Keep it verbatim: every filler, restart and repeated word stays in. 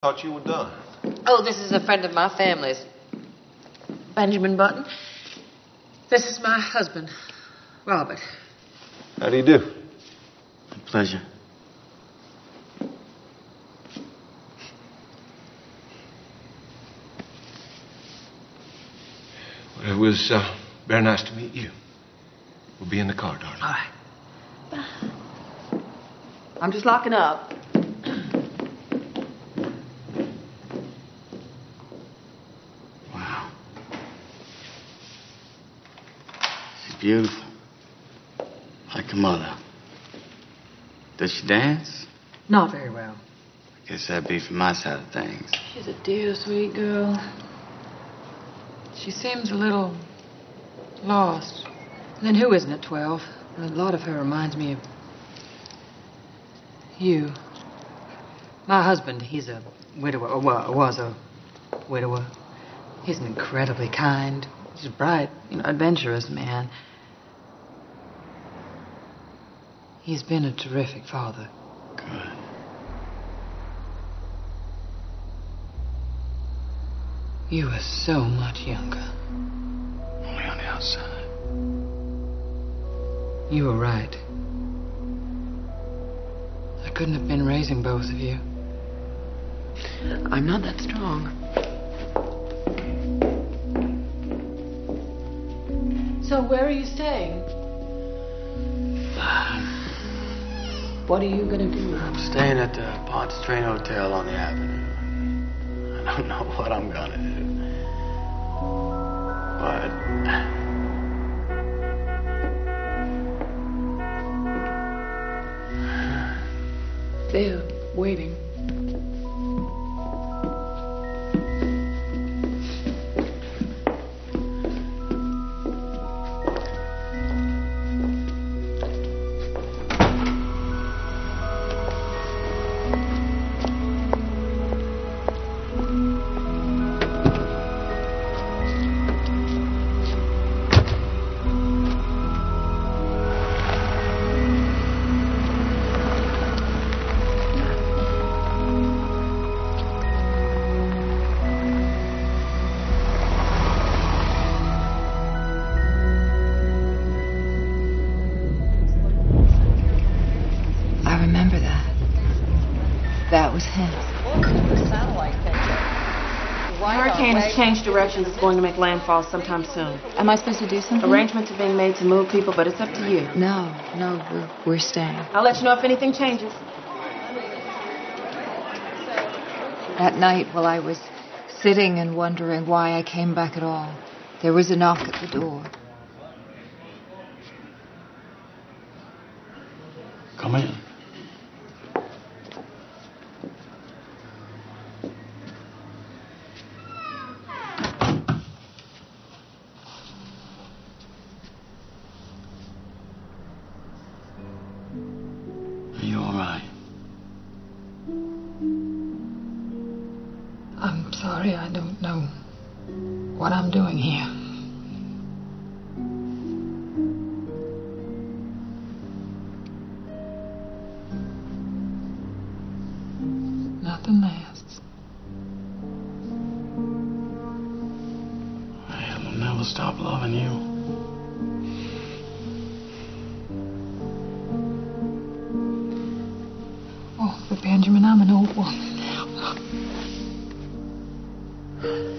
Thought you were done. Oh, this is a friend of my family's. Benjamin Button. This is my husband, Robert. How do you do? A pleasure. Well, it was uh, very nice to meet you. We'll be in the car, darling. All right. I'm just locking up. Wow. She's beautiful. Like her mother. Does she dance? Not very well. I guess that'd be from my side of things. She's a dear, sweet girl. She seems a little lost. And then who isn't at twelve? A lot of her reminds me of you. My husband, he's a widower, or wa- was a widower. He's an incredibly kind, he's a bright, you know, adventurous man. He's been a terrific father. Good. You were so much younger. Only on the outside. You were right. I couldn't have been raising both of you. I'm not that strong. So where are you staying? What are you gonna do? I'm staying at the Ponce Train Hotel on the Avenue. I don't know what I'm gonna do. But they're waiting. That was him. The hurricane has changed directions. It's going to make landfall sometime soon. Am I supposed to do something? Arrangements are being made to move people, but it's up to you. No, no, we're, we're staying. I'll let you know if anything changes. That night, while I was sitting and wondering why I came back at all, there was a knock at the door. come in. Are you all right? I'm sorry, I don't know what I'm doing here. Nothing lasts. I will never stop loving you. Oh, but Benjamin, I'm an old woman now.